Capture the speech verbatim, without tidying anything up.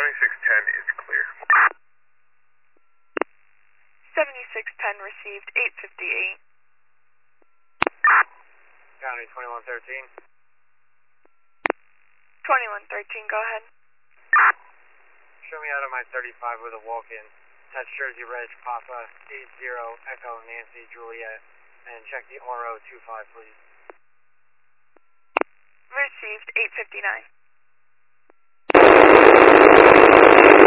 seventy-six ten is clear. seventy-six ten received, eight fifty-eight. County twenty-one thirteen. twenty-one thirteen, go ahead. Show me out of my thirty-five with a walk-in. That's Jersey Reg Papa eight zero Echo Nancy Juliet. And check the R O two five, please. Received, eight fifty-nine.